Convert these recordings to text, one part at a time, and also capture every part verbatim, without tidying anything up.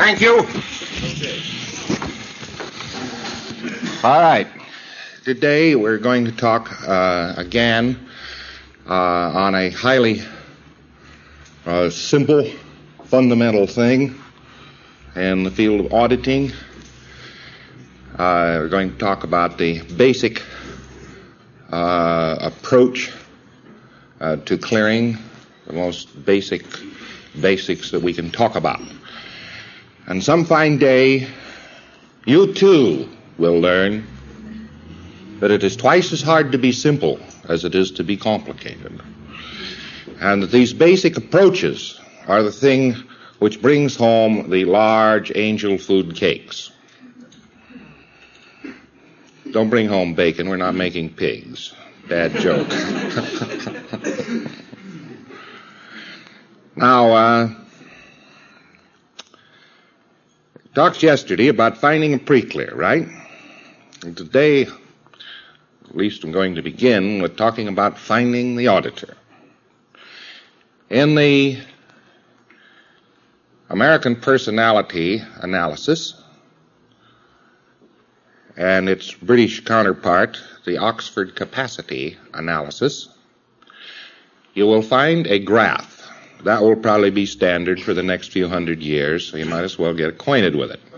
Thank you. All right. Today we're going to talk uh, again uh, on a highly uh, simple, fundamental thing in the field of auditing. Uh, we're going to talk about the basic uh, approach uh, to clearing, the most basic basics that we can talk about. And some fine day, you too will learn that it is twice as hard to be simple as it is to be complicated. And that these basic approaches are the thing which brings home the large angel food cakes. Don't bring home bacon, we're not making pigs. Bad joke. Now, uh, talked yesterday about finding a pre-clear, right? And today, at least I'm going to begin with talking about finding the auditor. In the American Personality Analysis and its British counterpart, the Oxford Capacity Analysis, you will find a graph. That will probably be standard for the next few hundred years, so you might as well get acquainted with it.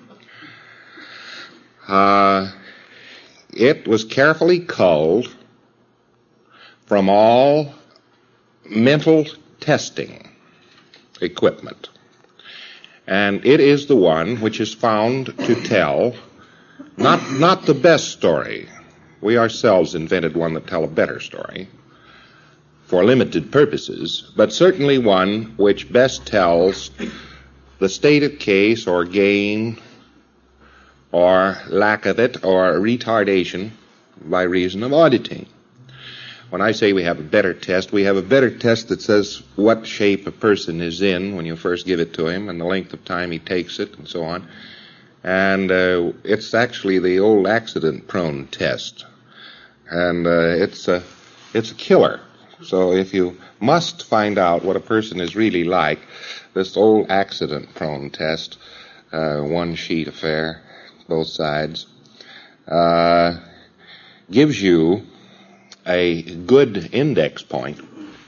Uh, it was carefully culled from all mental testing equipment. And it is the one which is found to tell not, not the best story. We ourselves invented one that tell a better story for limited purposes, but certainly one which best tells the state of case or gain or lack of it or retardation by reason of auditing. When I say we have a better test, we have a better test that says what shape a person is in when you first give it to him and the length of time he takes it and so on. And uh, it's actually the old accident-prone test. And uh, it's a, it's a killer. So if you must find out what a person is really like, this old accident-prone test, uh, one sheet affair, both sides, uh, gives you a good index point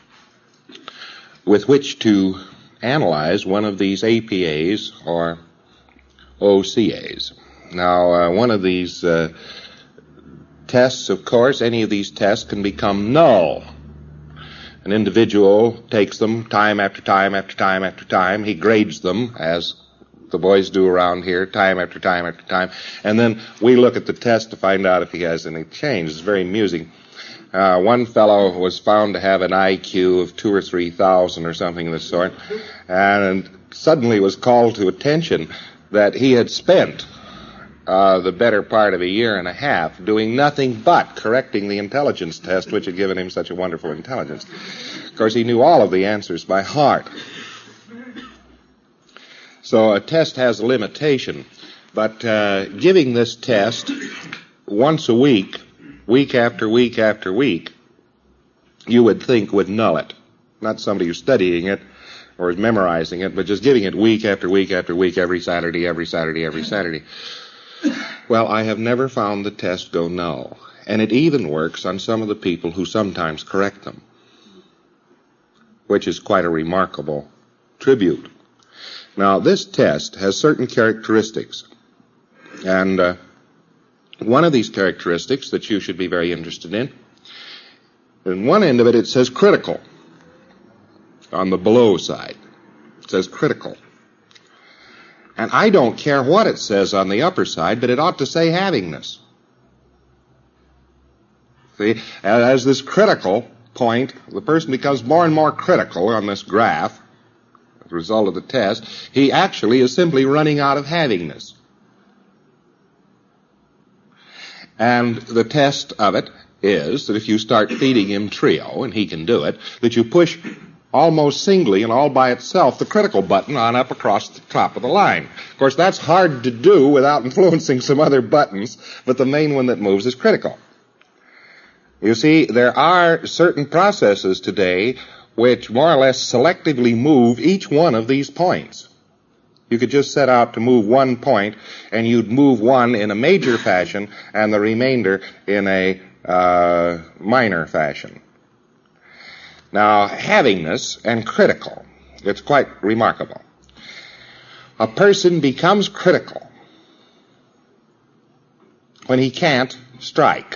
with which to analyze one of these A P As or O C As. Now, uh, one of these uh, tests, of course, any of these tests can become null. An individual takes them time after time after time after time. He grades them, as the boys do around here, time after time after time. And then we look at the test to find out if he has any change. It's very amusing. Uh, one fellow was found to have an I Q of two or three thousand or something of the sort, and suddenly was called to attention that he had spent uh, the better part of a year and a half doing nothing but correcting the intelligence test, which had given him such a wonderful intelligence. Of course, he knew all of the answers by heart. So a test has a limitation, but uh, giving this test once a week, week after week after week, you would think would null it. Not somebody who's studying it or is memorizing it, but just giving it week after week after week, every Saturday, every Saturday, every Saturday. Well, I have never found the test go null, and it even works on some of the people who sometimes correct them, which is quite a remarkable tribute. Now, this test has certain characteristics, and uh, one of these characteristics that you should be very interested in, in one end of it, it says critical. On the below side, it says critical. And I don't care what it says on the upper side, but it ought to say havingness. See, as this critical point, the person becomes more and more critical on this graph, as a result of the test, he actually is simply running out of havingness. And the test of it is that if you start feeding him trio, and he can do it, that you push almost singly and all by itself the critical button on up across the top of the line. Of course, that's hard to do without influencing some other buttons, but the main one that moves is critical. You see, there are certain processes today which more or less selectively move each one of these points. You could just set out to move one point, and you'd move one in a major fashion and the remainder in a uh, minor fashion. Now, havingness and critical, it's quite remarkable. A person becomes critical when he can't strike.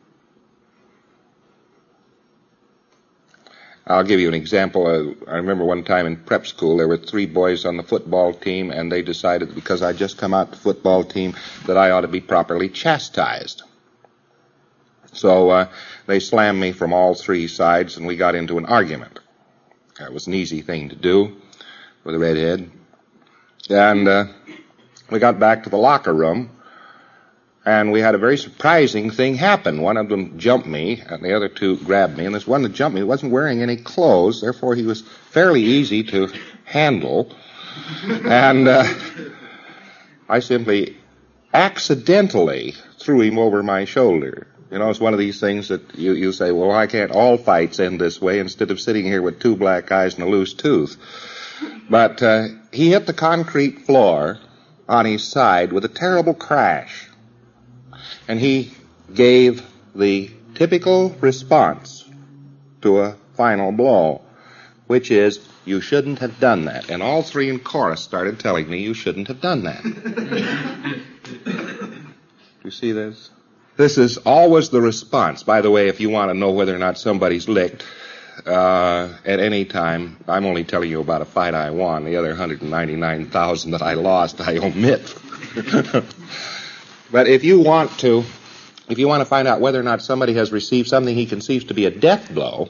I'll give you an example. Uh, I remember one time in prep school, there were three boys on the football team, and they decided, because I'd just come out the football team, that I ought to be properly chastised. So uh, they slammed me from all three sides, and we got into an argument. That was an easy thing to do with a redhead. And uh, we got back to the locker room, and we had a very surprising thing happen. One of them jumped me, and the other two grabbed me. And this one that jumped me wasn't wearing any clothes, therefore he was fairly easy to handle. And uh, I simply accidentally threw him over my shoulder. You know, it's one of these things that you, you say, well, why can't all fights end this way instead of sitting here with two black eyes and a loose tooth? But uh, he hit the concrete floor on his side with a terrible crash. And he gave the typical response to a final blow, which is, you shouldn't have done that. And all three in chorus started telling me, you shouldn't have done that. You see this? This is always the response. By the way, if you want to know whether or not somebody's licked, uh, at any time, I'm only telling you about a fight I won. The other one hundred ninety-nine thousand that I lost, I omit. But if you want to, if you want to find out whether or not somebody has received something he conceives to be a death blow,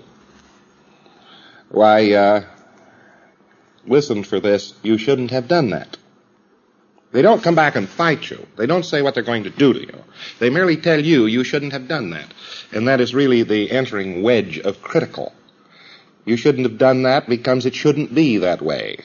why, uh, listen for this, you shouldn't have done that. They don't come back and fight you. They don't say what they're going to do to you. They merely tell you you shouldn't have done that. And that is really the entering wedge of critical. You shouldn't have done that because it shouldn't be that way.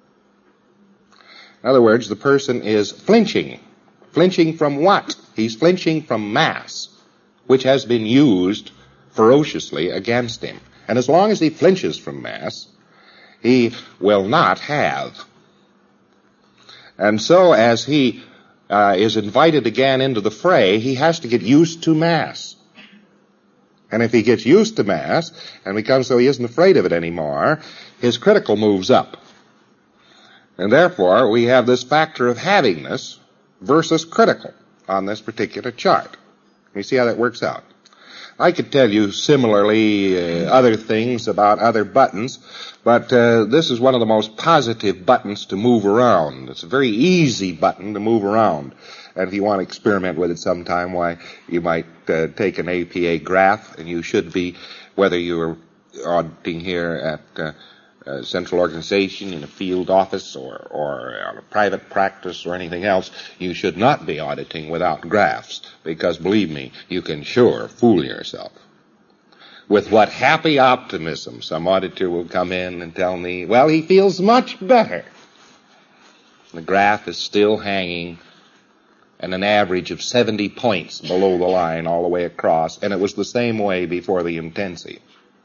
In other words, the person is flinching. Flinching from what? He's flinching from mass, which has been used ferociously against him. And as long as he flinches from mass, he will not have. And so as he uh, is invited again into the fray, he has to get used to mass. And if he gets used to mass and becomes so he isn't afraid of it anymore, his critical moves up. And therefore, we have this factor of havingness versus critical on this particular chart. You see how that works out? I could tell you similarly uh, other things about other buttons, but uh, this is one of the most positive buttons to move around. It's a very easy button to move around. And if you want to experiment with it sometime, why, you might uh, take an A P A graph, and you should be, whether you're auditing here at uh, a central organization, in a field office, or, or on a private practice, or anything else, you should not be auditing without graphs, because believe me, you can sure fool yourself. With what happy optimism some auditor will come in and tell me, well, he feels much better. The graph is still hanging and an average of seventy points below the line all the way across, and it was the same way before the intensive.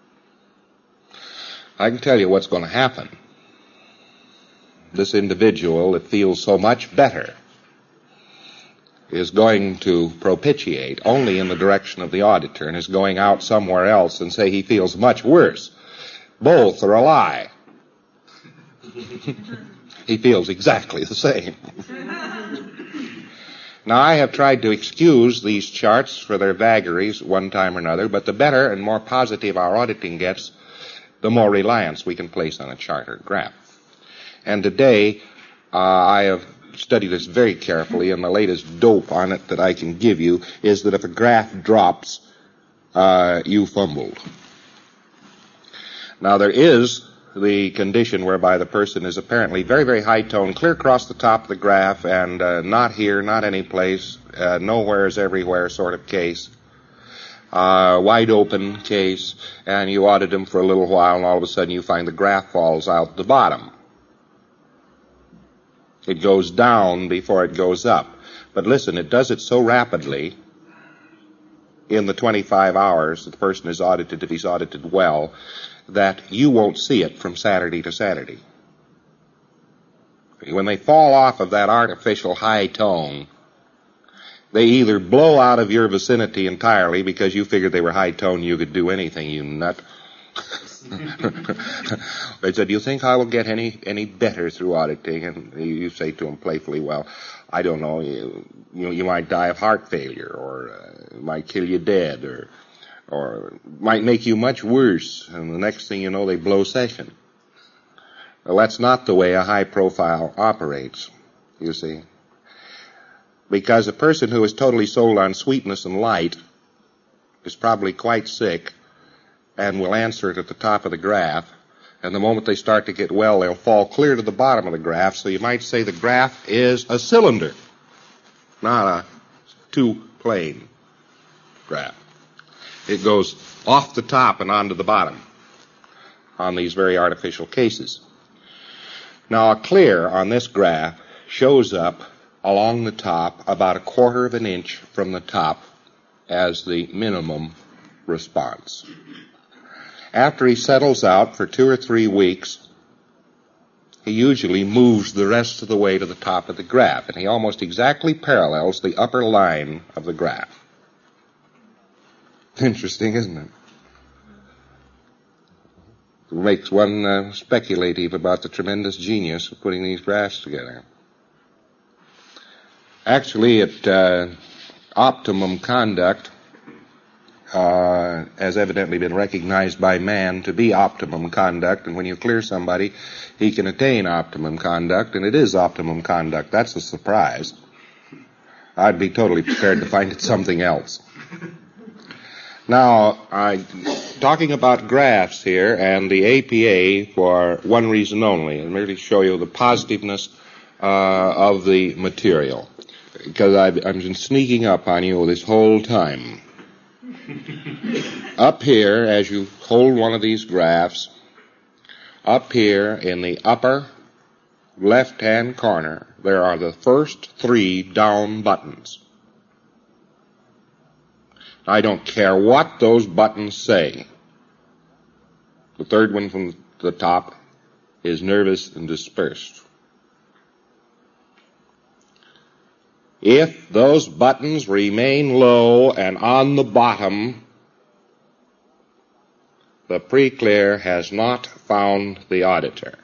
I can tell you what's going to happen. This individual that feels so much better is going to propitiate only in the direction of the auditor and is going out somewhere else and say he feels much worse. Both are a lie. He feels exactly the same. Now, I have tried to excuse these charts for their vagaries one time or another, but the better and more positive our auditing gets, the more reliance we can place on a chart or graph. And today, uh, I have studied this very carefully, and the latest dope on it that I can give you is that if a graph drops, uh, you fumbled. Now, there is the condition whereby the person is apparently very, very high-toned, clear across the top of the graph, and uh, not here, not any place, uh, nowhere is everywhere sort of case. Uh, wide open case, and you audit them for a little while, and all of a sudden you find the graph falls out the bottom. It goes down before it goes up. But listen, it does it so rapidly in the twenty-five hours that the person is audited, if he's audited well, that you won't see it from Saturday to Saturday. when they fall off of that artificial high tone, they either blow out of your vicinity entirely because you figured they were high tone, you could do anything, you nut. They said, do you think I will get any any better through auditing? And you say to them playfully, well, I don't know, you you, you might die of heart failure, or uh, might kill you dead, or or might make you much worse, and the next thing you know, they blow session. Well, that's not the way a high profile operates, you see. Because a person who is totally sold on sweetness and light is probably quite sick and will answer it at the top of the graph, and the moment they start to get well, they'll fall clear to the bottom of the graph, so you might say the graph is a cylinder, not a two-plane graph. It goes off the top and onto the bottom on these very artificial cases. Now, a clear on this graph shows up along the top about a quarter of an inch from the top as the minimum response. After he settles out for two or three weeks, he usually moves the rest of the way to the top of the graph, and he almost exactly parallels the upper line of the graph. Interesting, isn't it? It makes one uh, speculative about the tremendous genius of putting these graphs together. Actually, at uh, optimum conduct, Uh, has evidently been recognized by man to be optimum conduct, and when you clear somebody, he can attain optimum conduct, and it is optimum conduct. That's a surprise. I'd be totally prepared to find it something else. Now, I, talking about graphs here and the A P A for one reason only, and merely show you the positiveness uh, of the material, because I've, I've been sneaking up on you this whole time. Up here, as you hold one of these graphs, up here in the upper left-hand corner, there are the first three down buttons. I don't care what those buttons say. The third one from the top is nervous and dispersed. If those buttons remain low and on the bottom, the pre-clear has not found the auditor.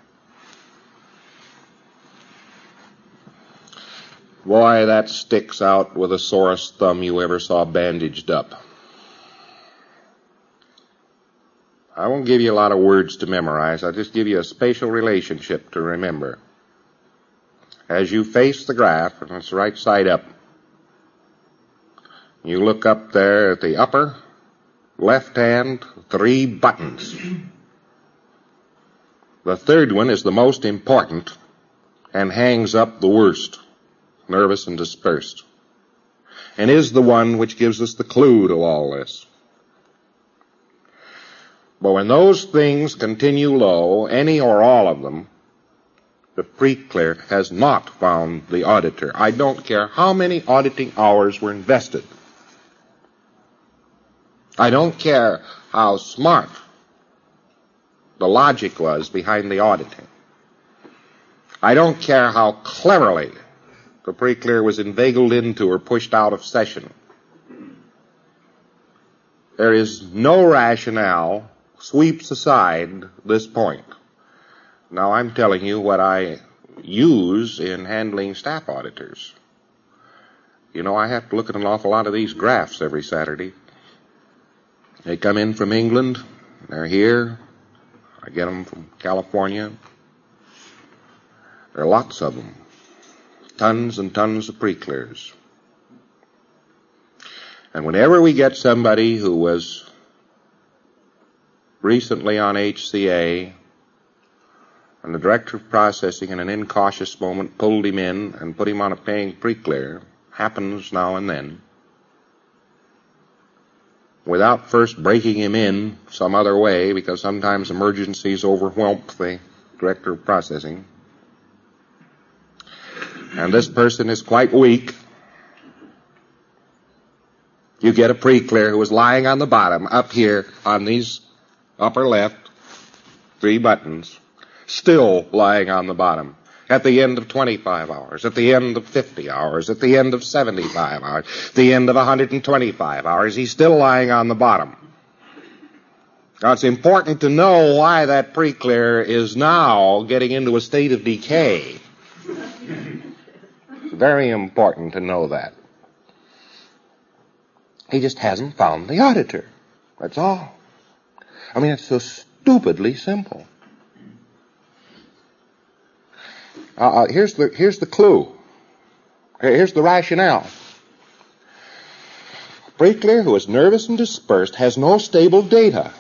Boy, that sticks out with the sorest thumb you ever saw bandaged up. I won't give you a lot of words to memorize. I'll just give you a spatial relationship to remember. As you face the graph, and it's right side up, you look up there at the upper left hand, three buttons. The third one is the most important and hangs up the worst, nervous and dispersed, and is the one which gives us the clue to all this. But when those things continue low, any or all of them, the pre-clear has not found the auditor. I don't care how many auditing hours were invested. I don't care how smart the logic was behind the auditing. I don't care how cleverly the pre-clear was inveigled into or pushed out of session. There is no rationale sweeps aside this point. Now, I'm telling you what I use in handling staff auditors. You know, I have to look at an awful lot of these graphs every Saturday. They come in from England. They're here. I get them from California. There are lots of them. Tons and tons of pre-clears. And whenever we get somebody who was recently on H C A, and the director of processing in an incautious moment pulled him in and put him on a paying pre-clear, happens now and then, without first breaking him in some other way, because sometimes emergencies overwhelm the director of processing, and this person is quite weak, you get a pre-clear who is lying on the bottom, up here on these upper left, three buttons, still lying on the bottom. At the end of twenty-five hours, at the end of fifty hours, at the end of seventy-five hours, at the end of one hundred twenty-five hours, he's still lying on the bottom. Now, it's important to know why that pre-clear is now getting into a state of decay. Very important to know that. He just hasn't found the auditor. That's all. I mean, it's so stupidly simple. Uh, here's the here's the clue. Here's the rationale. Pre-clear, who is nervous and dispersed, has no stable data.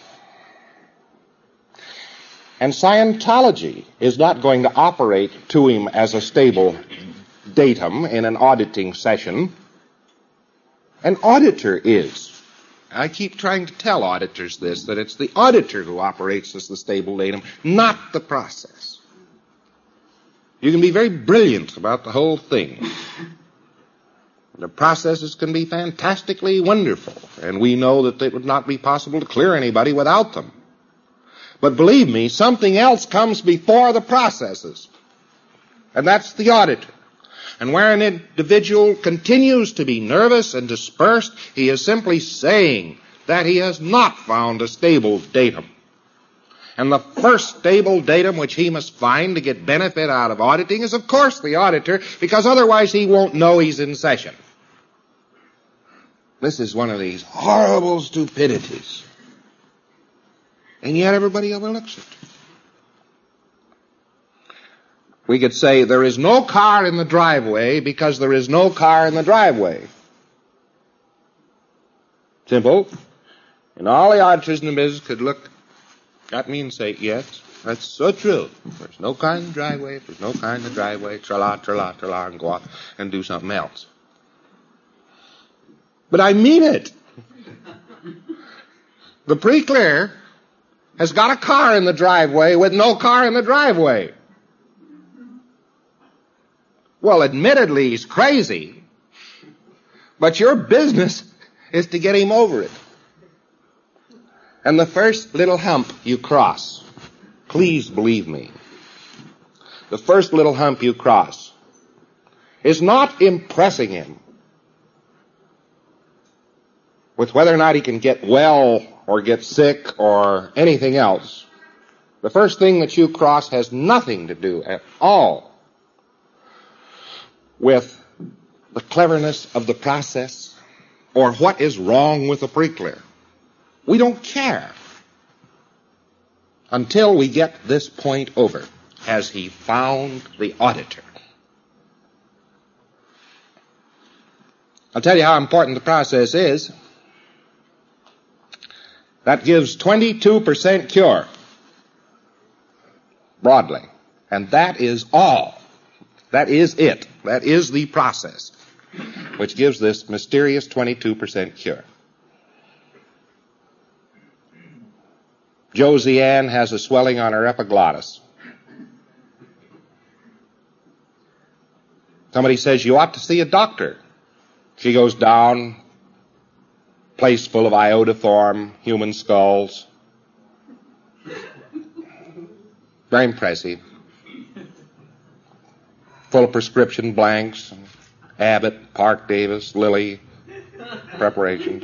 And Scientology is not going to operate to him as a stable datum in an auditing session. An auditor is. I keep trying to tell auditors this, that it's the auditor who operates as the stable datum, not the process. You can be very brilliant about the whole thing. The processes can be fantastically wonderful, and we know that it would not be possible to clear anybody without them. But believe me, something else comes before the processes, and that's the auditor. And where an individual continues to be nervous and dispersed, he is simply saying that he has not found a stable datum. And the first stable datum which he must find to get benefit out of auditing is, of course, the auditor, because otherwise he won't know he's in session. This is one of these horrible stupidities. And yet everybody overlooks it. We could say there is no car in the driveway because there is no car in the driveway. Simple. And all the auditors in the business could look at me and say, yes, that's so true. There's no car in the driveway, there's no car in the driveway, tra-la, tra-la, tra-la, and go off and do something else. But I mean it. The pre-clear has got a car in the driveway with no car in the driveway. Well, admittedly, he's crazy, but your business is to get him over it. And the first little hump you cross, please believe me, the first little hump you cross is not impressing him with whether or not he can get well or get sick or anything else. The first thing that you cross has nothing to do at all with the cleverness of the process or what is wrong with the pre-clear. We don't care until we get this point over. Has he found the auditor? I'll tell you how important the process is. That gives twenty-two percent cure, broadly. And that is all. That is it. That is the process which gives this mysterious twenty-two percent cure. Josie Ann has a swelling on her epiglottis. Somebody says, you ought to see a doctor. She goes down, place full of iodoform human skulls. Very impressive. Full of prescription blanks, Abbott, Park Davis, Lilly preparations.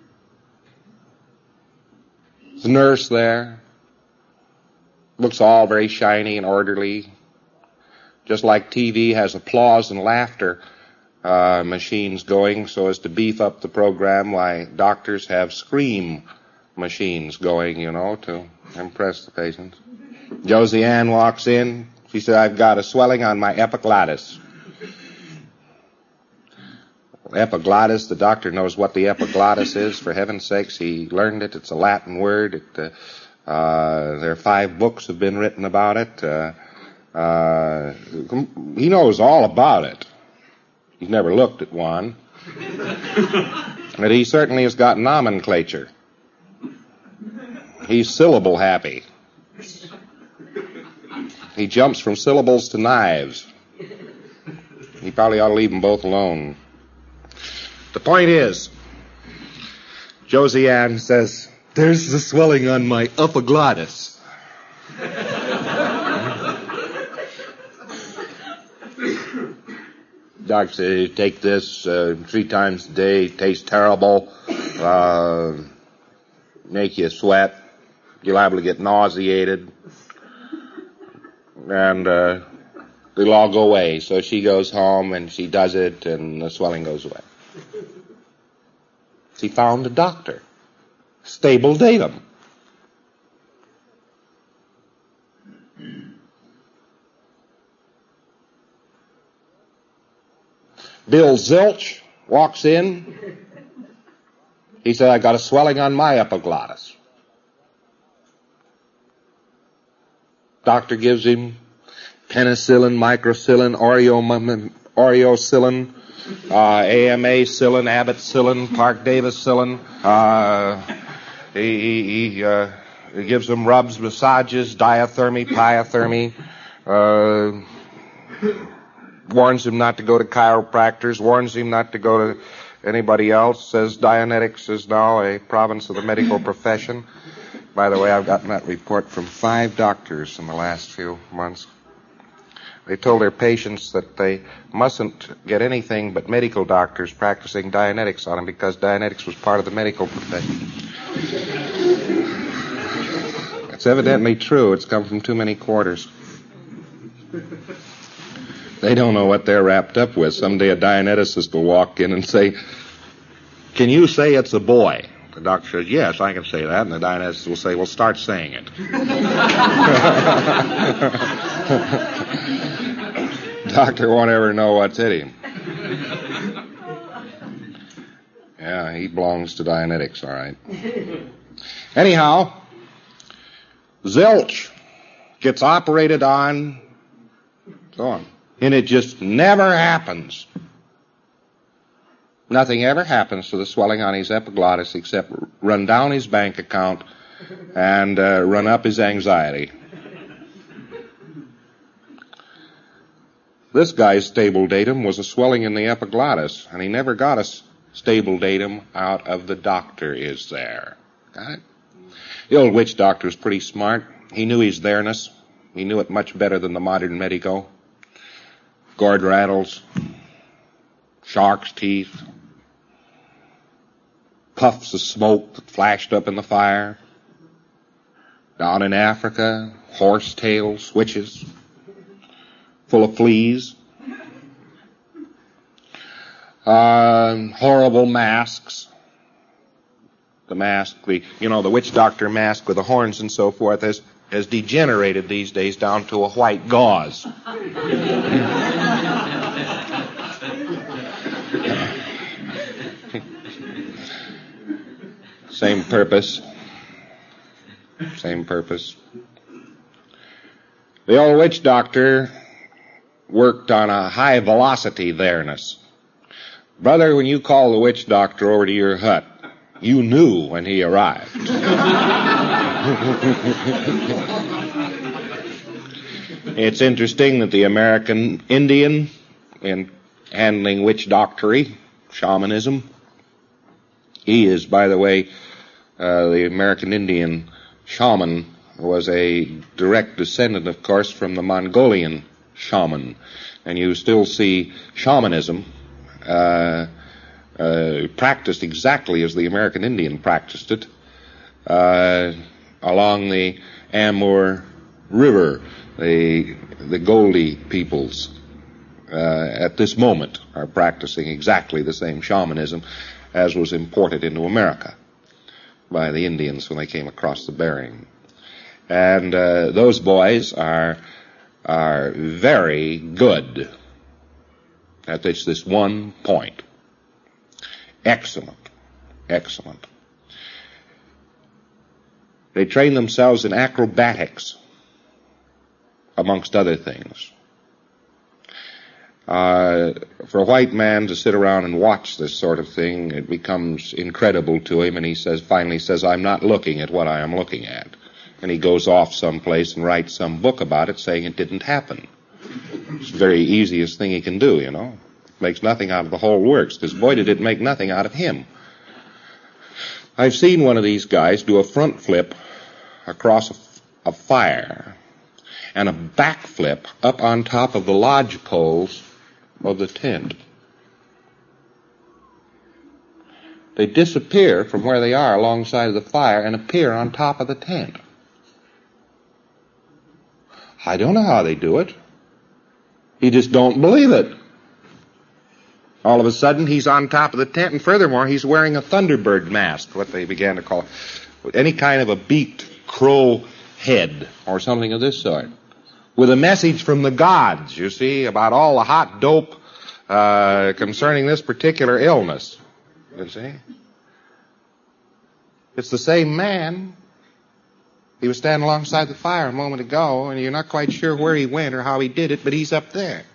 The nurse there looks all very shiny and orderly, just like T V has applause and laughter uh, machines going so as to beef up the program, why doctors have scream machines going, you know, to impress the patients. Josie Ann walks in. She said, I've got a swelling on my epiglottis. Epiglottis, the doctor knows what the epiglottis is. For heaven's sakes, he learned it. It's a Latin word. It, uh, uh, there are five books have been written about it. Uh, uh, he knows all about it. He's never looked at one. But he certainly has got nomenclature. He's syllable happy. He jumps from syllables to knives. He probably ought to leave them both alone. The point is, Josie Ann says, there's the swelling on my epiglottis. Doctor says, take this uh, three times a day, tastes terrible, uh, make you sweat, you're liable to get nauseated, and uh, it'll all go away. So she goes home and she does it, and the swelling goes away. She found a doctor, stable datum. Bill Zilch walks in. He said, I got a swelling on my epiglottis. Doctor gives him penicillin, microcillin, oreo, oreocillin, uh, A M A-cillin, Abbott-cillin, Clark-Davis-cillin. Uh, he he, he, uh, he gives him rubs, massages, diathermy, pyothermy, uh, warns him not to go to chiropractors, warns him not to go to anybody else, says Dianetics is now a province of the medical profession. By the way, I've gotten that report from five doctors in the last few months. They told their patients that they mustn't get anything but medical doctors practicing Dianetics on them because Dianetics was part of the medical profession. It's evidently true. It's come from too many quarters. They don't know what they're wrapped up with. Someday a Dianeticist will walk in and say, can you say it's a boy? The doctor says, yes, I can say that. And the Dianeticist will say, well, start saying it. Doctor won't ever know what's hit him. Yeah, he belongs to Dianetics, all right. Anyhow, Zilch gets operated on, so on. And it just never happens. Nothing ever happens to the swelling on his epiglottis except run down his bank account and uh, run up his anxiety. This guy's stable datum was a swelling in the epiglottis, and he never got a stable datum out of the doctor is there. Got it? The old witch doctor was pretty smart. He knew his there-ness. He knew it much better than the modern medico. Gourd rattles, shark's teeth, puffs of smoke that flashed up in the fire. Down in Africa, horse tail switches, full of fleas. Uh, horrible masks. The mask, the you know, the witch doctor mask with the horns and so forth has, has degenerated these days down to a white gauze. Same purpose. Same purpose. The old witch doctor worked on a high velocity there-ness. Brother, when you called the witch doctor over to your hut, you knew when he arrived. It's interesting that the American Indian, in handling witch doctory, shamanism, he is, by the way, uh, the American Indian shaman was a direct descendant, of course, from the Mongolian shaman. And you still see shamanism uh, uh, practiced exactly as the American Indian practiced it uh, along the Amur River. The, the Goldie peoples uh, at this moment are practicing exactly the same shamanism as was imported into America by the Indians when they came across the Bering. And uh, those boys are are very good at this, this one point. Excellent. Excellent. They train themselves in acrobatics, amongst other things. Uh, for a white man to sit around and watch this sort of thing, it becomes incredible to him, and he says, finally says, I'm not looking at what I am looking at. And he goes off someplace and writes some book about it saying it didn't happen. It's the very easiest thing he can do, you know. Makes nothing out of the whole works, because boy, did it make nothing out of him. I've seen one of these guys do a front flip across a, a fire and a back flip up on top of the lodge poles of the tent. They disappear from where they are alongside of the fire and appear on top of the tent. I don't know how they do it. You just don't believe it. All of a sudden, he's on top of the tent, and furthermore, he's wearing a Thunderbird mask, what they began to call any kind of a beaked crow head or something of this sort, with a message from the gods, you see, about all the hot dope uh, concerning this particular illness. You see? It's the same man. He was standing alongside the fire a moment ago, and you're not quite sure where he went or how he did it, but he's up there.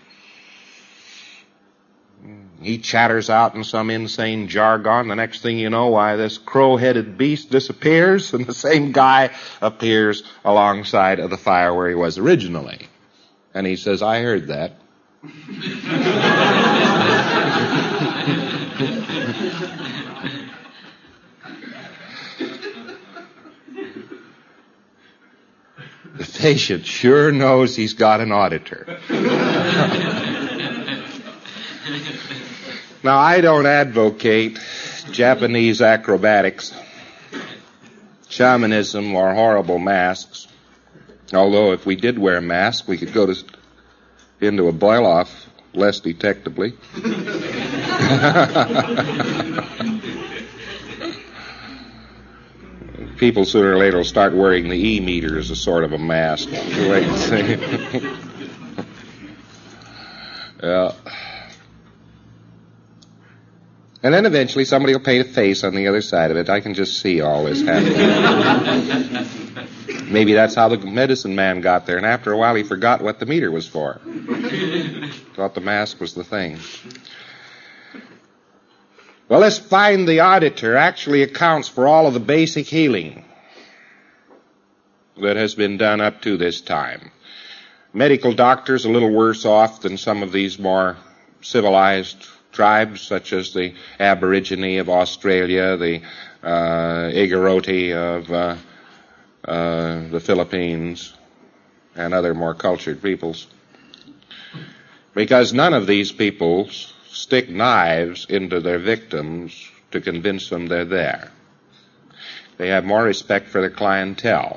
He chatters out in some insane jargon. The next thing you know, why, this crow-headed beast disappears, and the same guy appears alongside of the fire where he was originally. And he says, I heard that. The patient sure knows he's got an auditor. Now, I don't advocate Japanese acrobatics, shamanism, or horrible masks. Although if we did wear masks, we could go to, into a boil-off less detectably. People sooner or later will start wearing the E-meter as a sort of a mask. Wait and see. Yeah. And then eventually somebody will paint a face on the other side of it. I can just see all this happening. Maybe that's how the medicine man got there, and after a while he forgot what the meter was for. Thought the mask was the thing. Well, let's find the auditor actually accounts for all of the basic healing that has been done up to this time. Medical doctors a little worse off than some of these more civilized tribes, such as the Aborigine of Australia, the uh, Igoroti of uh, uh, the Philippines, and other more cultured peoples. Because none of these peoples stick knives into their victims to convince them they're there. They have more respect for their clientele.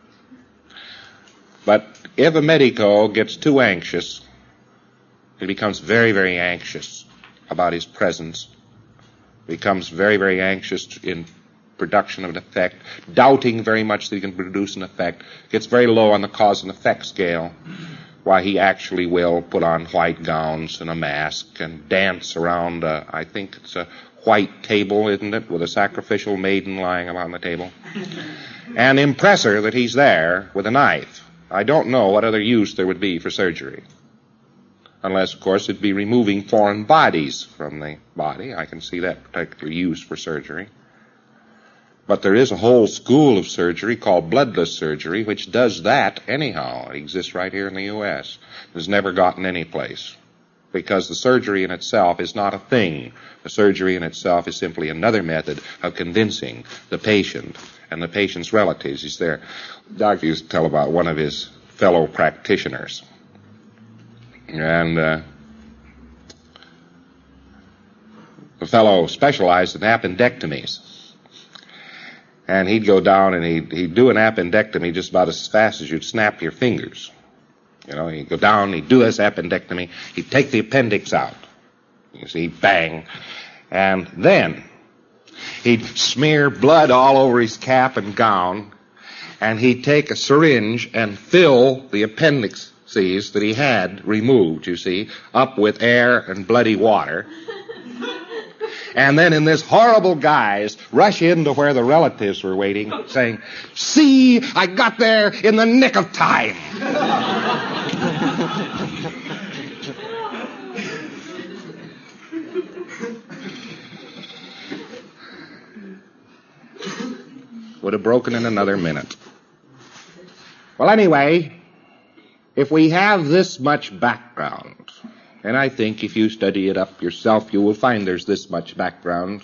But if a medico gets too anxious, he becomes very, very anxious about his presence, becomes very, very anxious in production of an effect, doubting very much that he can produce an effect, gets very low on the cause and effect scale, why he actually will put on white gowns and a mask and dance around, uh, I think it's a white table, isn't it, with a sacrificial maiden lying on the table, and impress her that he's there with a knife. I don't know what other use there would be for surgery. Unless, of course, it'd be removing foreign bodies from the body. I can see that particular use for surgery. But there is a whole school of surgery called bloodless surgery, which does that anyhow. It exists right here in the U S It has never gotten any place. Because the surgery in itself is not a thing. The surgery in itself is simply another method of convincing the patient and the patient's relatives. He's there. The doctor used to tell about one of his fellow practitioners. And uh, the fellow specialized in appendectomies. And he'd go down and he'd, he'd do an appendectomy just about as fast as you'd snap your fingers. You know, he'd go down, he'd do this appendectomy, he'd take the appendix out. You see, bang. And then he'd smear blood all over his cap and gown, and he'd take a syringe and fill the appendix that he had removed, you see, up with air and bloody water. And then in this horrible guise, rush into where the relatives were waiting, saying, "See, I got there in the nick of time." Would have broken in another minute. Well, anyway, if we have this much background, and I think if you study it up yourself, you will find there's this much background.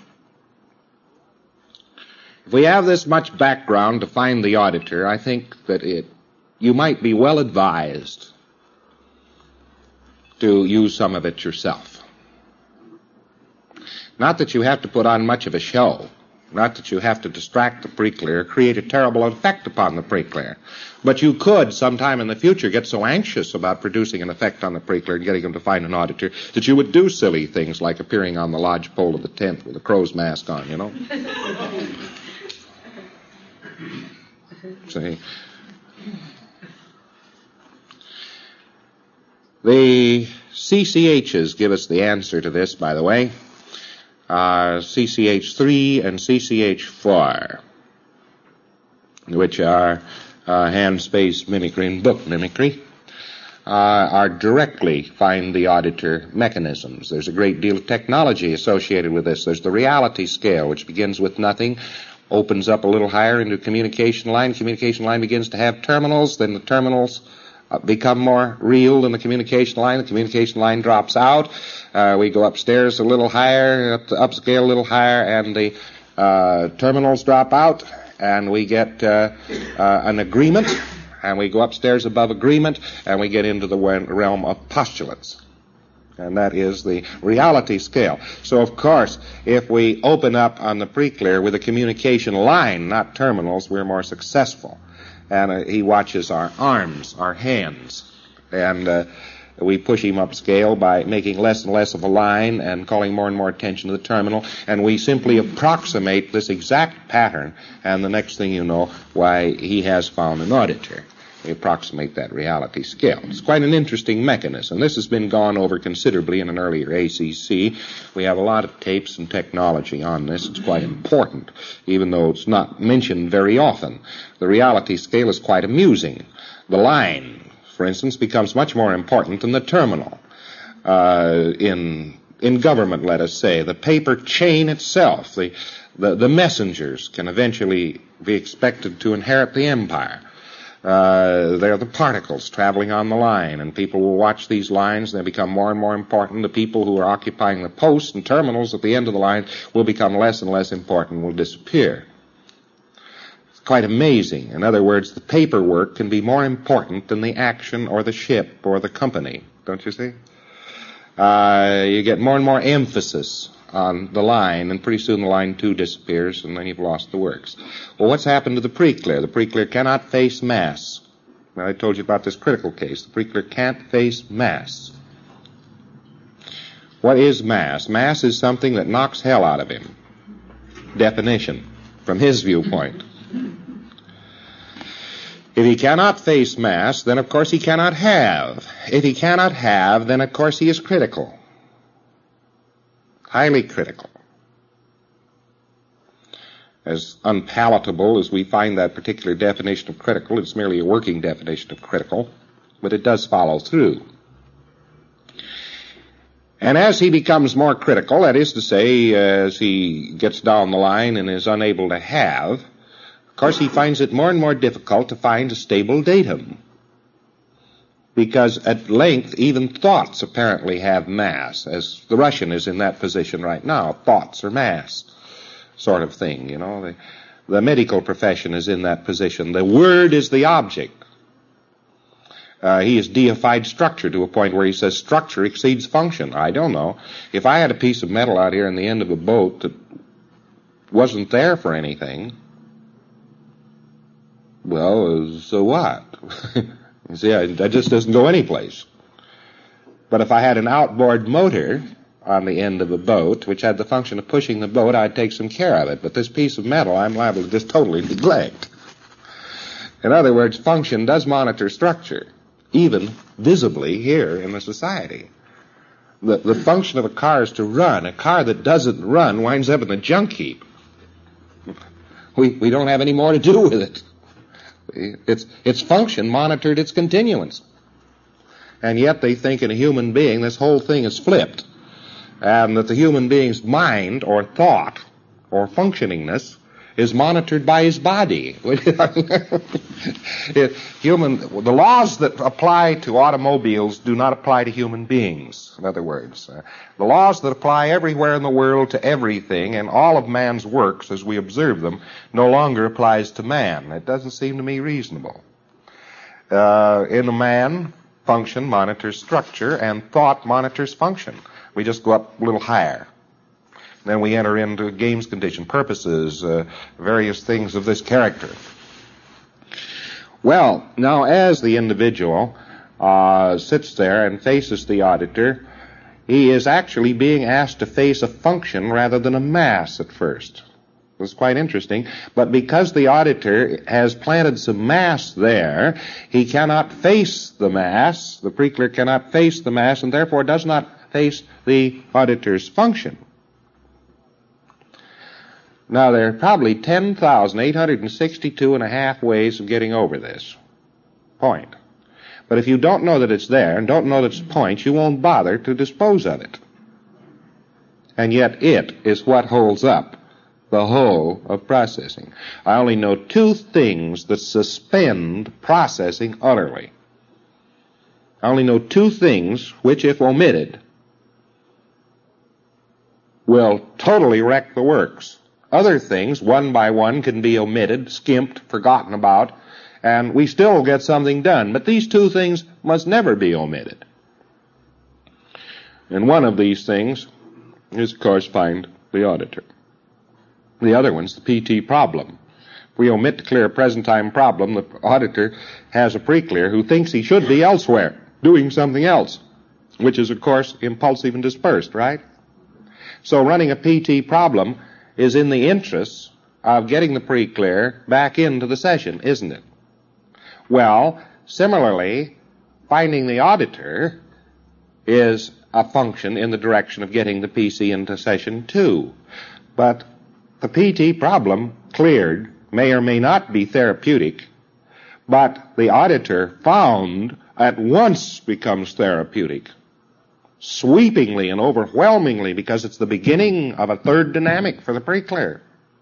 If we have this much background to find the auditor, I think that it, you might be well advised to use some of it yourself. Not that you have to put on much of a show. Not that you have to distract the pre-clear, create a terrible effect upon the pre-clear. But you could, sometime in the future, get so anxious about producing an effect on the pre-clear and getting them to find an auditor that you would do silly things like appearing on the lodge pole of the tent with a crow's mask on, you know? See? The C C H's give us the answer to this, by the way. Uh, C C H three and C C H four, which are uh, hand space mimicry and book mimicry, uh, are directly find the auditor mechanisms. There's a great deal of technology associated with this. There's the reality scale, which begins with nothing, opens up a little higher into a communication line. Communication line begins to have terminals, then the terminals Uh, become more real than the communication line. The communication line drops out. Uh, we go upstairs a little higher, up to upscale a little higher, and the uh, terminals drop out, and we get uh, uh, an agreement, and we go upstairs above agreement, and we get into the realm of postulates. And that is the reality scale. So, of course, if we open up on the pre-clear with a communication line, not terminals, we're more successful. And uh, he watches our arms, our hands, and uh, we push him upscale by making less and less of a line and calling more and more attention to the terminal, and we simply approximate this exact pattern, and the next thing you know, why, he has found an auditor. We approximate that reality scale. It's quite an interesting mechanism. This has been gone over considerably in an earlier A C C. We have a lot of tapes and technology on this. It's quite important, even though it's not mentioned very often. The reality scale is quite amusing. The line, for instance, becomes much more important than the terminal. Uh, in in government, let us say, the paper chain itself, the, the, the messengers can eventually be expected to inherit the empire. Uh, they're the particles traveling on the line, and people will watch these lines, and they become more and more important. The people who are occupying the posts and terminals at the end of the line will become less and less important, will disappear. It's quite amazing. In other words, the paperwork can be more important than the action or the ship or the company, don't you see? Uh, you get more and more emphasis on the line, and pretty soon the line two disappears, and then you've lost the works. Well, what's happened to the pre-clear? The pre-clear cannot face mass. Now, I told you about this critical case. The pre-clear can't face mass. What is mass? Mass is something that knocks hell out of him. Definition, from his viewpoint. If he cannot face mass, then of course he cannot have. If he cannot have, then of course he is critical. Highly critical. As unpalatable as we find that particular definition of critical, it's merely a working definition of critical, but it does follow through. And as he becomes more critical, that is to say, as he gets down the line and is unable to have, of course he finds it more and more difficult to find a stable datum. Because at length, even thoughts apparently have mass, as the Russian is in that position right now. Thoughts are mass, sort of thing, you know. The, the medical profession is in that position. The word is the object. Uh, he has deified structure to a point where he says structure exceeds function. I don't know. If I had a piece of metal out here in the end of a boat that wasn't there for anything, well, so what? You see, it just doesn't go anyplace. But if I had an outboard motor on the end of a boat, which had the function of pushing the boat, I'd take some care of it. But this piece of metal, I'm liable to just totally neglect. In other words, function does monitor structure, even visibly here in the society. The, the function of a car is to run. A car that doesn't run winds up in the junk heap. We, we don't have any more to do with it. Its, its function monitored its continuance. And yet they think in a human being this whole thing is flipped, and that the human being's mind or thought or functioningness is monitored by his body. it, human, the laws that apply to automobiles do not apply to human beings, in other words. Uh, the laws that apply everywhere in the world to everything and all of man's works as we observe them no longer applies to man. It doesn't seem to me reasonable. Uh, in a man, function monitors structure, and thought monitors function. We just go up a little higher. Then we enter into games condition, purposes, uh, various things of this character. Well, now as the individual uh, sits there and faces the auditor, he is actually being asked to face a function rather than a mass at first. It's quite interesting, but because the auditor has planted some mass there, he cannot face the mass, the preclear cannot face the mass, and therefore does not face the auditor's function. Now, there are probably ten thousand eight hundred sixty-two and a half ways of getting over this point. But if you don't know that it's there and don't know that it's a point, you won't bother to dispose of it. And yet it is what holds up the whole of processing. I only know two things that suspend processing utterly. I only know two things which, if omitted, will totally wreck the works. Other things, one by one, can be omitted, skimped, forgotten about, and we still get something done. But these two things must never be omitted. And one of these things is, of course, find the auditor. The other one's the P T problem. If we omit to clear a present-time problem, the auditor has a pre-clear who thinks he should be elsewhere, doing something else, which is, of course, impulsive and dispersed, right? So running a P T problem is in the interests of getting the pre-clear back into the session, isn't it? Well, similarly, finding the auditor is a function in the direction of getting the P C into session too. But the P T problem cleared may or may not be therapeutic, but the auditor found at once becomes therapeutic, sweepingly and overwhelmingly, because it's the beginning of a third dynamic for the pre-clear.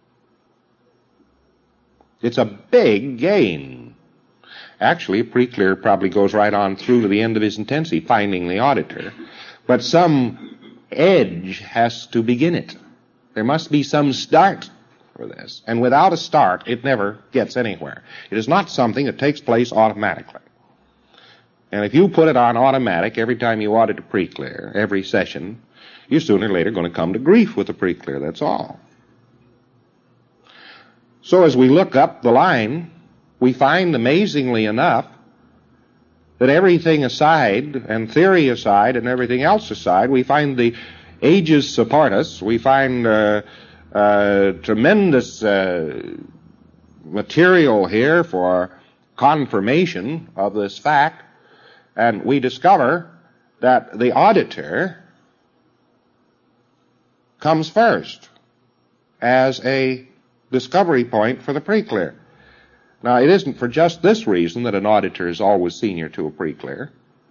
It's a big gain. Actually, pre-clear probably goes right on through to the end of his intensity, finding the auditor. But some edge has to begin it. There must be some start for this. And without a start, it never gets anywhere. It is not something that takes place automatically. And if you put it on automatic every time you audit a pre-clear, every session, you're sooner or later going to come to grief with the pre-clear, that's all. So as we look up the line, we find, amazingly enough, that everything aside, and theory aside, and everything else aside, we find the ages support us. We find uh, uh, tremendous uh, material here for confirmation of this fact, and we discover that the auditor comes first as a discovery point for the pre-clear. Now, it isn't for just this reason that an auditor is always senior to a pre-clear.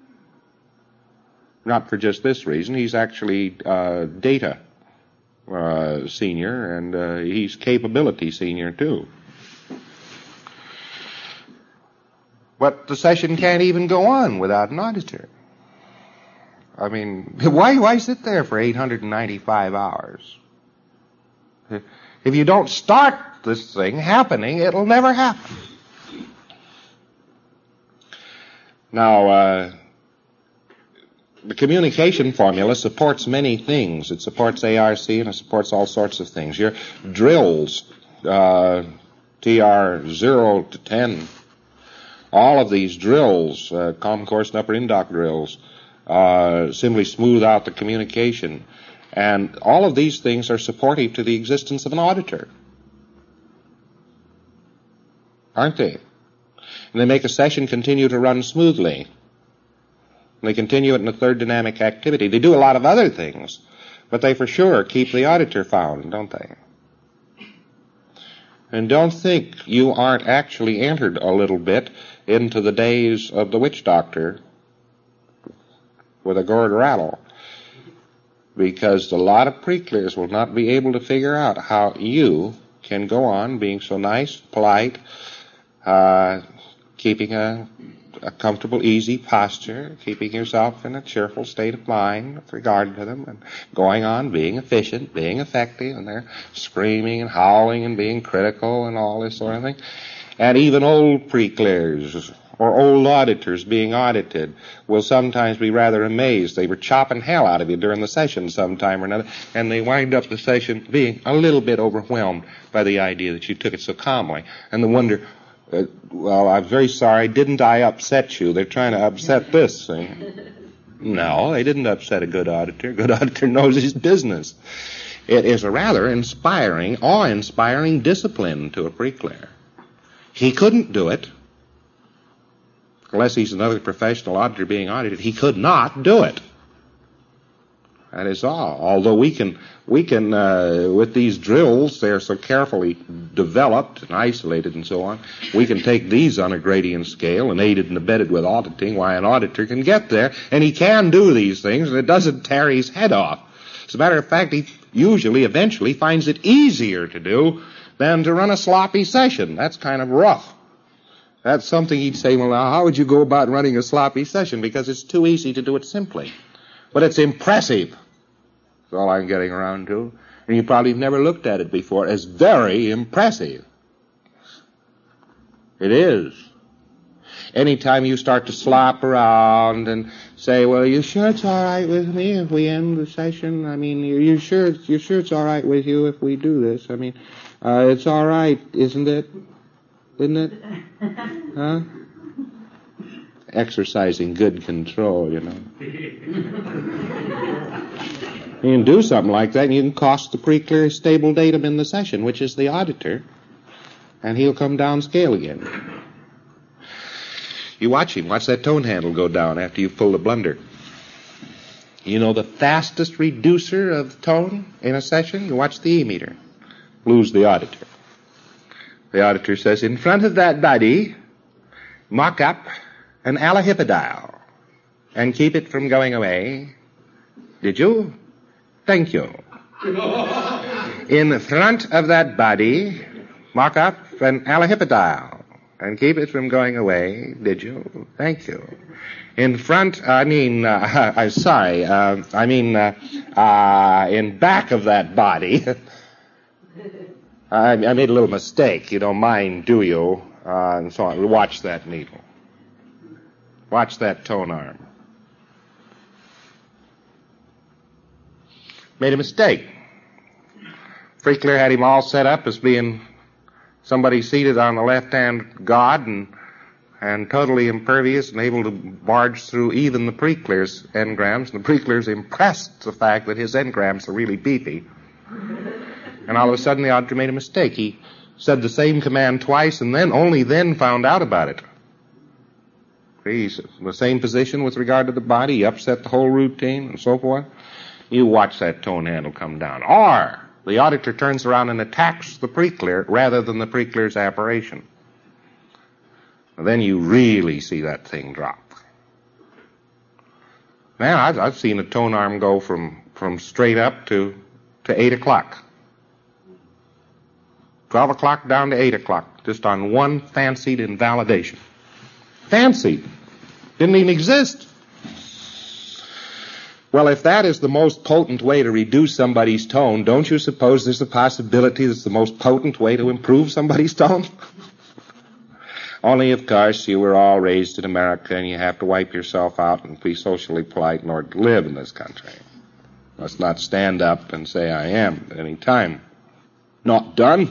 Not for just this reason. He's actually uh, data uh, senior, and uh, he's capability senior, too. But the session can't even go on without an auditor. I mean, why, why sit there for eight hundred ninety-five hours? If you don't start this thing happening, it'll never happen. Now, uh, the communication formula supports many things. It supports A R C and it supports all sorts of things. Your drills, uh, T R zero to ten, all of these drills, uh, common course and upper indoc drills, uh, simply smooth out the communication. And all of these things are supportive to the existence of an auditor, aren't they? And they make a session continue to run smoothly. And they continue it in a third dynamic activity. They do a lot of other things, but they for sure keep the auditor found, don't they? And don't think you aren't actually entered a little bit into the days of the witch doctor with a gourd rattle, because a lot of pre-clears will not be able to figure out how you can go on being so nice, polite, uh, keeping a, a comfortable, easy posture, keeping yourself in a cheerful state of mind with regard to them, and going on being efficient, being effective, and they're screaming and howling and being critical and all this sort of thing. And even old pre-clears or old auditors being audited will sometimes be rather amazed. They were chopping hell out of you during the session sometime or another, and they wind up the session being a little bit overwhelmed by the idea that you took it so calmly. And they wonder, uh, well, I'm very sorry, didn't I upset you? They're trying to upset this thing. No, they didn't upset a good auditor. A good auditor knows his business. It is a rather inspiring, awe-inspiring discipline to a pre-clear. He couldn't do it unless he's another professional auditor being audited. He could not do it. That is all. Although we can, we can, uh, with these drills, they're so carefully developed and isolated and so on, we can take these on a gradient scale and aided and abetted with auditing, why an auditor can get there, and he can do these things, and it doesn't tear his head off. As a matter of fact, he usually, eventually, finds it easier to do than to run a sloppy session. That's kind of rough. That's something he'd say, well, now, how would you go about running a sloppy session? Because it's too easy to do it simply. But it's impressive. That's all I'm getting around to. And you probably have never looked at it before. It's very impressive. It is. Anytime you start to slop around and say, well, are you sure it's all right with me if we end the session? I mean, are you sure, you sure it's all right with you if we do this? I mean, uh, it's all right, isn't it? Isn't it? Huh? Exercising good control, you know. You can do something like that, and you can cost the pre-clear stable datum in the session, which is the auditor, and he'll come down scale again. You watch him. Watch that tone handle go down after you've pulled a blunder. You know the fastest reducer of tone in a session? You watch the E meter. Blue's the auditor. The auditor says, in front of that body, mock up an allohypodial and keep it from going away. Did you? Thank you. In front of that body, mock up an allohypodial and keep it from going away. Did you? Thank you. In front, I mean, uh, I'm sorry, uh, I mean, uh, uh, in back of that body, I, I made a little mistake. You don't mind, do you? Uh, and so on. Watch that needle. Watch that tone arm. Made a mistake. Freakler had him all set up as being somebody seated on the left-hand god and and totally impervious and able to barge through even the pre-clear's engrams. And the pre-clear's impressed the fact that his engrams are really beefy. And all of a sudden the auditor made a mistake. He said the same command twice and then only then found out about it. He's in the same position with regard to the body. He upset the whole routine and so forth. You watch that tone handle come down. Or the auditor turns around and attacks the pre-clear rather than the pre-clear's apparition. And then you really see that thing drop. Man, I've, I've seen a tone arm go from, from straight up to, to eight o'clock. Twelve o'clock down to eight o'clock, just on one fancied invalidation. Fancied. Didn't even exist. Well, if that is the most potent way to reduce somebody's tone, don't you suppose there's a possibility that's the most potent way to improve somebody's tone? Only, of course, you were all raised in America and you have to wipe yourself out and be socially polite in order to live in this country. Must not stand up and say I am at any time. Not done.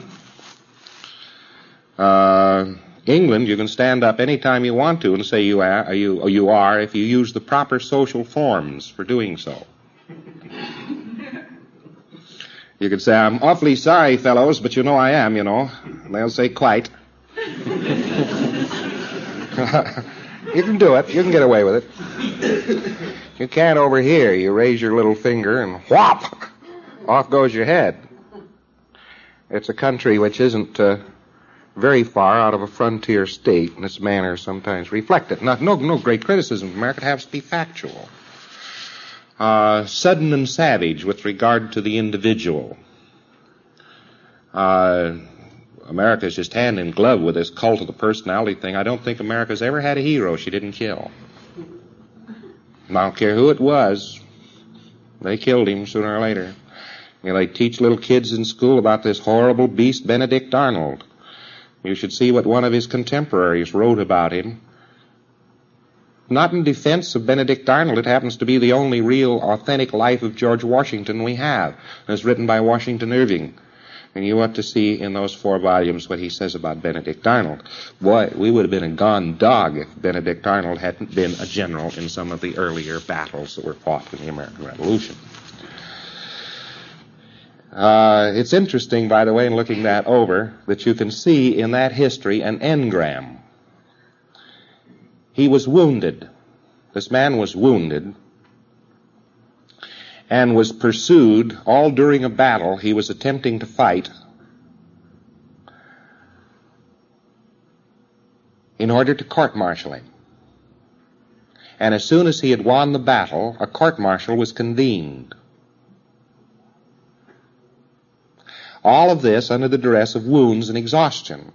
Uh, England, you can stand up any time you want to and say you are, you, you are if you use the proper social forms for doing so. You could say, I'm awfully sorry, fellows, but you know I am, you know. And they'll say, quite. You can do it. You can get away with it. You can't over here. You raise your little finger and whop! Off goes your head. It's a country which isn't uh, very far out of a frontier state, and its manners sometimes reflect it. Not, no, no great criticism of America. It has to be factual. Uh, sudden and savage with regard to the individual. Uh, America's just hand in glove with this cult of the personality thing. I don't think America's ever had a hero she didn't kill. And I don't care who it was. They killed him sooner or later. You know, they teach little kids in school about this horrible beast, Benedict Arnold. You should see what one of his contemporaries wrote about him Not in defense of Benedict Arnold. It happens to be the only real, authentic life of George Washington we have. It's written by Washington Irving. And you ought to see in those four volumes what he says about Benedict Arnold. Boy, we would have been a gone dog if Benedict Arnold hadn't been a general in some of the earlier battles that were fought in the American Revolution. Uh, it's interesting, by the way, in looking that over, that you can see in that history an engram. He was wounded. This man was wounded and was pursued all during a battle he was attempting to fight in order to court-martial him. And as soon as he had won the battle, a court-martial was convened. All of this under the duress of wounds and exhaustion.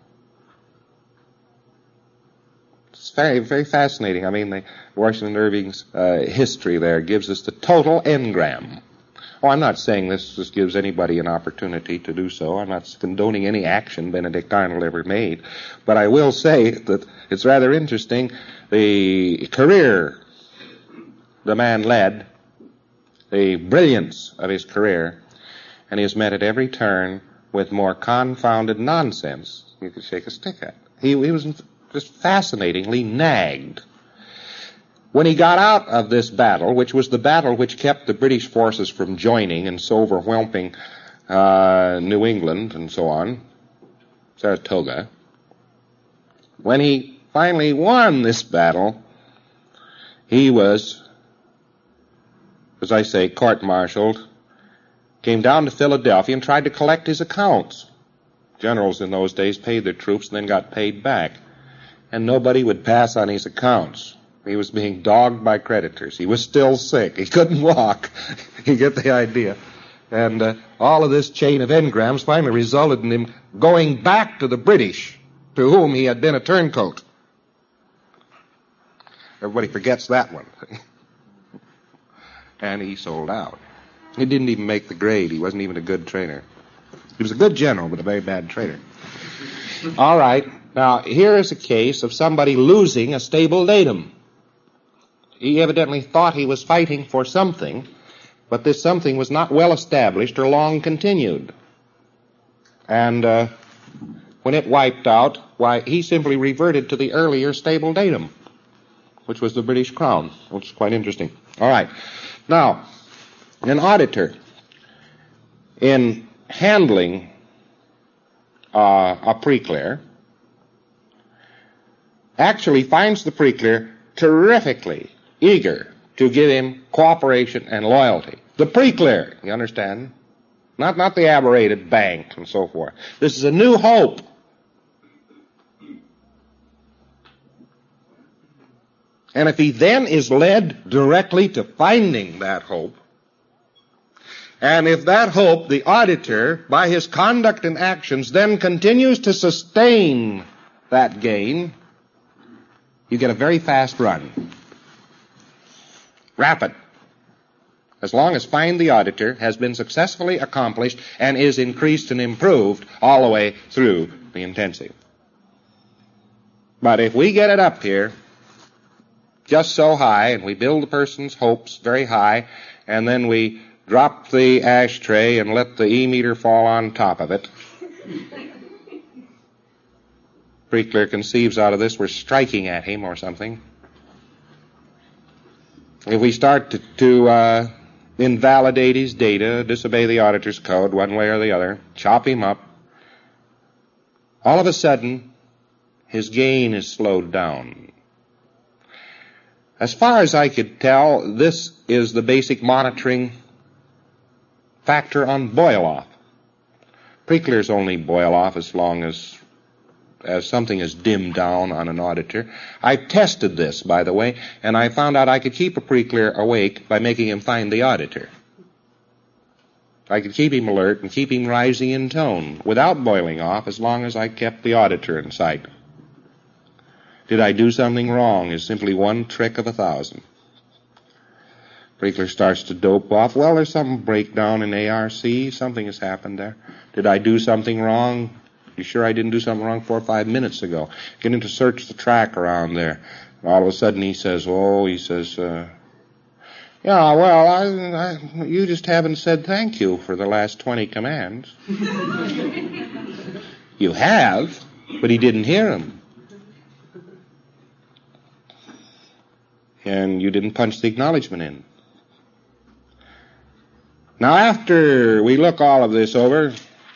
It's very, very fascinating. I mean, the Washington Irving's uh, history there gives us the total engram. Oh, I'm not saying this just gives anybody an opportunity to do so. I'm not condoning any action Benedict Arnold ever made. But I will say that it's rather interesting, the career the man led, the brilliance of his career, and he is met at every turn with more confounded nonsense you could shake a stick at. He, he was just fascinatingly nagged. When he got out of this battle, which was the battle which kept the British forces from joining and so overwhelming uh, New England and so on, Saratoga, when he finally won this battle, he was, as I say, court-martialed, came down to Philadelphia and tried to collect his accounts. Generals in those days paid their troops and then got paid back. And nobody would pass on his accounts. He was being dogged by creditors. He was still sick. He couldn't walk. You get the idea. And uh, all of this chain of engrams finally resulted in him going back to the British, to whom he had been a turncoat. Everybody forgets that one. And he sold out. He didn't even make the grade. He wasn't even a good trainer. He was a good general, but a very bad trainer. All right. Now, here is a case of somebody losing a stable datum. He evidently thought he was fighting for something, but this something was not well established or long continued. And uh, when it wiped out, why, he simply reverted to the earlier stable datum, which was the British Crown, which is quite interesting. All right. Now, an auditor, in handling uh, a preclear, actually finds the preclear terrifically eager to give him cooperation and loyalty. The preclear, you understand? Not, not the aberrated bank and so forth. This is a new hope. And if he then is led directly to finding that hope, and if that hope, the auditor, by his conduct and actions, then continues to sustain that gain, you get a very fast run. Rapid. As long as find the auditor has been successfully accomplished and is increased and improved all the way through the intensive. But if we get it up here just so high, and we build the person's hopes very high, and then we drop the ashtray and let the E-meter fall on top of it, preclear conceives out of this we're striking at him or something. If we start to, to uh, invalidate his data, disobey the auditor's code one way or the other, chop him up, all of a sudden his gain is slowed down. As far as I could tell, this is the basic monitoring factor on boil-off. Preclears only boil off as long as as something is dimmed down on an auditor. I tested this, by the way, and I found out I could keep a preclear awake by making him find the auditor. I could keep him alert and keep him rising in tone without boiling off as long as I kept the auditor in sight. Did I do something wrong is simply one trick of a thousand. Preclear starts to dope off. Well, there's some breakdown in A R C. Something has happened there. Did I do something wrong? You sure I didn't do something wrong four or five minutes ago? Get him to search the track around there. All of a sudden he says, oh, he says, uh, yeah, well, I, I, you just haven't said thank you for the last twenty commands. You have, but he didn't hear them. And you didn't punch the acknowledgement in. Now, after we look all of this over,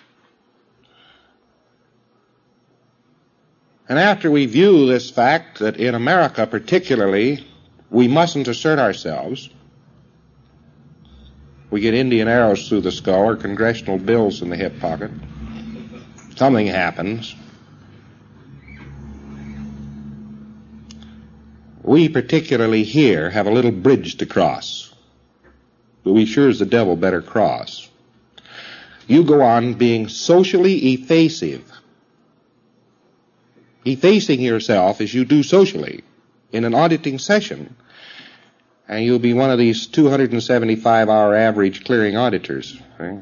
and after we view this fact that in America particularly, we mustn't assert ourselves, we get Indian arrows through the skull or congressional bills in the hip pocket, something happens. We particularly here have a little bridge to cross, but we sure as the devil better cross. You go on being socially effacing. Effacing yourself as you do socially in an auditing session, and you'll be one of these two hundred seventy-five hour average clearing auditors. Right?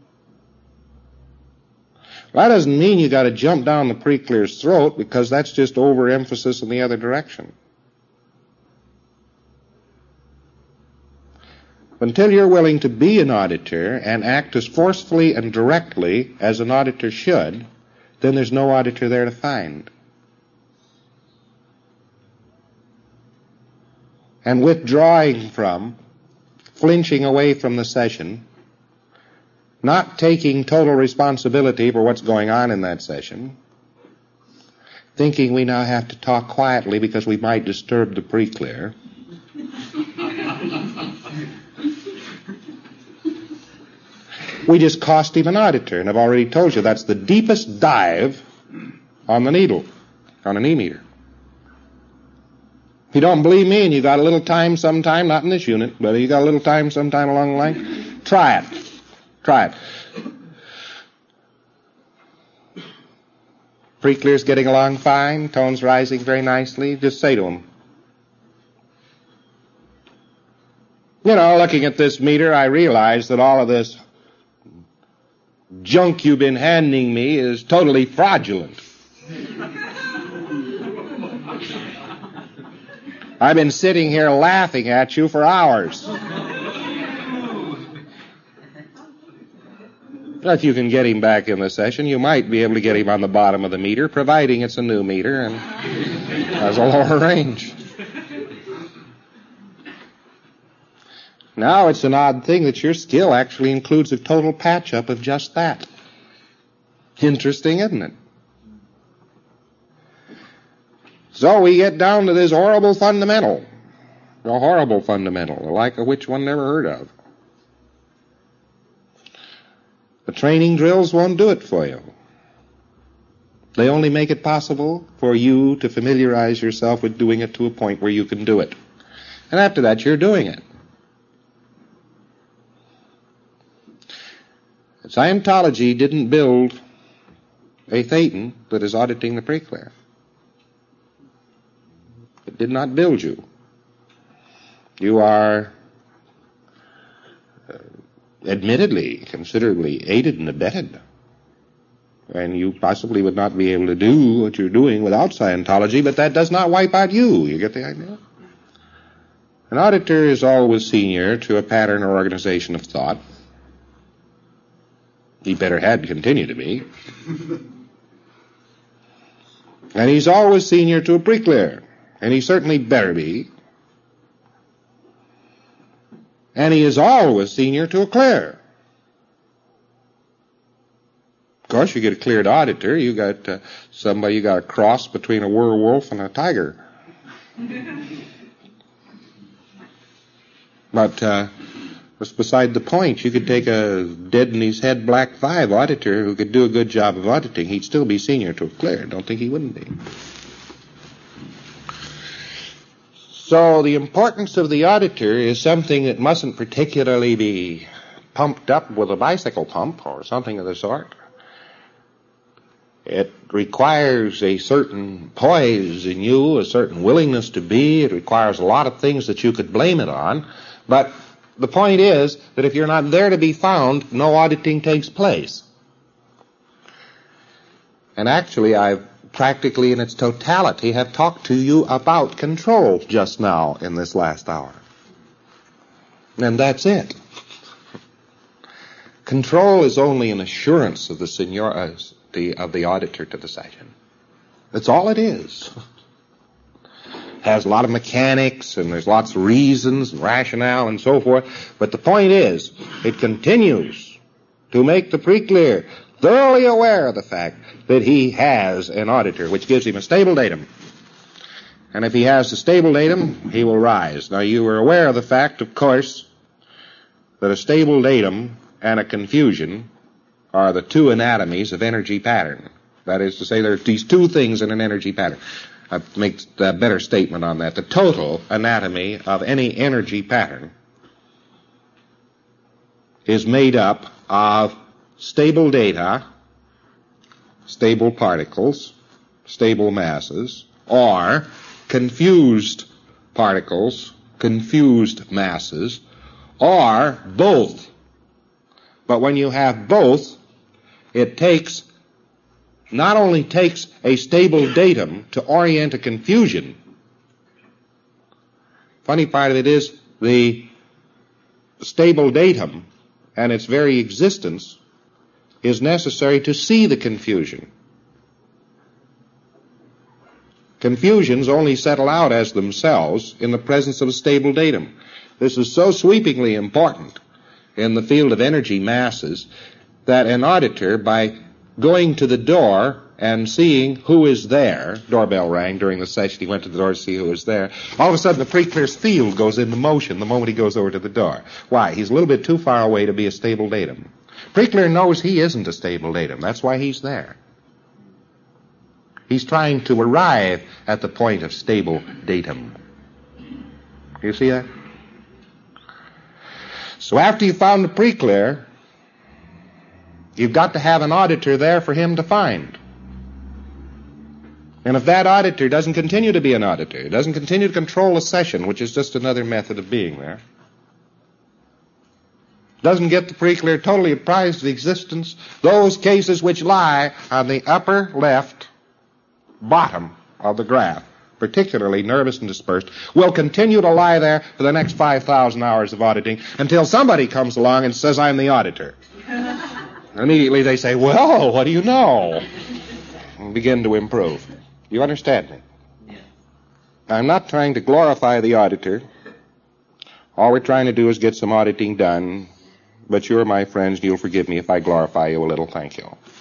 Well, that doesn't mean you got to jump down the pre-clear's throat, because that's just overemphasis in the other direction. Until you're willing to be an auditor and act as forcefully and directly as an auditor should, then there's no auditor there to find. And withdrawing from, flinching away from the session, not taking total responsibility for what's going on in that session, thinking we now have to talk quietly because we might disturb the pre-clear, we just cost him an auditor, and I've already told you that's the deepest dive on the needle, on an E-meter. If you don't believe me and you got a little time sometime, not in this unit, but you got a little time sometime along the line, try it. Try it. Pre-clear's getting along fine, tone's rising very nicely. Just say to him, you know, looking at this meter, I realize that all of this junk you've been handing me is totally fraudulent. I've been sitting here laughing at you for hours. If you can get him back in the session, you might be able to get him on the bottom of the meter, providing it's a new meter and has a lower range. Now it's an odd thing that your skill actually includes a total patch-up of just that. Interesting, isn't it? So we get down to this horrible fundamental, a horrible fundamental, the like of which one never heard of. The training drills won't do it for you. They only make it possible for you to familiarize yourself with doing it to a point where you can do it. And after that, you're doing it. Scientology didn't build a Thetan that is auditing the pre-clear. It did not build you. You are uh, admittedly, considerably aided and abetted. And you possibly would not be able to do what you're doing without Scientology, but that does not wipe out you. You get the idea? An auditor is always senior to a pattern or organization of thought. He better had continue to be. And he's always senior to a pre-clear. And he certainly better be. And he is always senior to a clear. Of course, you get a cleared auditor, you got uh, somebody, you got a cross between a werewolf and a tiger. But uh, that's beside the point. You could take a dead-in-his-head black five auditor who could do a good job of auditing. He'd still be senior to a clear. Don't think he wouldn't be. So the importance of the auditor is something that mustn't particularly be pumped up with a bicycle pump or something of the sort. It requires a certain poise in you, a certain willingness to be. It requires a lot of things that you could blame it on. But the point is that if you're not there to be found, no auditing takes place. And actually, I've practically in its totality, have talked to you about control just now in this last hour. And that's it. Control is only an assurance of the seniority of the auditor to the session. That's all it is. Has a lot of mechanics, and there's lots of reasons and rationale and so forth. But the point is, it continues to make the pre-clear thoroughly aware of the fact that he has an auditor, which gives him a stable datum. And if he has a stable datum, he will rise. Now, you are aware of the fact, of course, that a stable datum and a confusion are the two anatomies of energy pattern. That is to say, there's these two things in an energy pattern. I make a better statement on that. The total anatomy of any energy pattern is made up of stable data, stable particles, stable masses, or confused particles, confused masses, or both. But when you have both, it takes, not only takes a stable datum to orient a confusion. Funny part of it is the stable datum and its very existence is necessary to see the confusion. Confusions only settle out as themselves in the presence of a stable datum. This is so sweepingly important in the field of energy masses that an auditor, by going to the door and seeing who is there, doorbell rang during the session, he went to the door to see who was there, all of a sudden the pre-clear's field goes into motion the moment he goes over to the door. Why? He's a little bit too far away to be a stable datum. Pre-clear knows he isn't a stable datum. That's why he's there. He's trying to arrive at the point of stable datum. You see that? So after you've found the pre-clear, you've got to have an auditor there for him to find. And if that auditor doesn't continue to be an auditor, doesn't continue to control a session, which is just another method of being there, doesn't get the pre-clear totally apprised of the existence, those cases which lie on the upper left bottom of the graph, particularly nervous and dispersed, will continue to lie there for the next five thousand hours of auditing until somebody comes along and says, I'm the auditor. Immediately they say, well, what do you know? And begin to improve. You understand me? Yeah. I'm not trying to glorify the auditor. All we're trying to do is get some auditing done. But you're my friends, and you'll forgive me if I glorify you a little. Thank you.